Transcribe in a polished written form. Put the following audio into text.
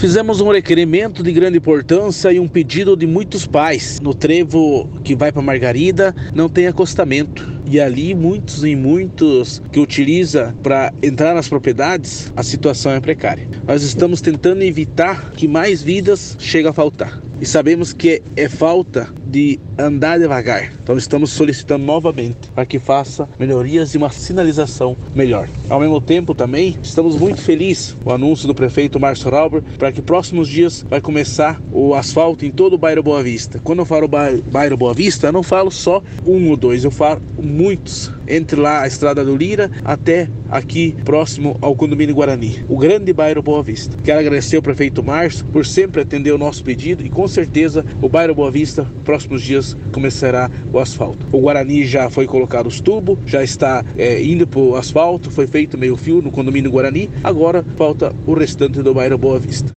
Fizemos um requerimento de grande importância e um pedido de muitos pais. No trevo que vai para Margarida não tem acostamento. E ali muitos que utiliza para entrar nas propriedades, a situação é precária. Nós estamos tentando evitar que mais vidas cheguem a faltar. E sabemos que é falta de andar devagar. Então estamos solicitando novamente para que faça melhorias e uma sinalização melhor. Ao mesmo tempo também estamos muito felizes com o anúncio do prefeito Márcio Rauber para que próximos dias vai começar o asfalto em todo o bairro Boa Vista. Quando eu falo bairro Boa Vista, eu não falo só um ou dois, eu falo muitos. Entre lá a Estrada do Lira até aqui próximo ao condomínio Guarani, o grande bairro Boa Vista. Quero agradecer ao prefeito Márcio por sempre atender o nosso pedido e com certeza o bairro Boa Vista, próximos dias começará o asfalto. O Guarani já foi colocado os tubos, já está indo para o asfalto, foi feito meio fio no condomínio Guarani, agora falta o restante do bairro Boa Vista.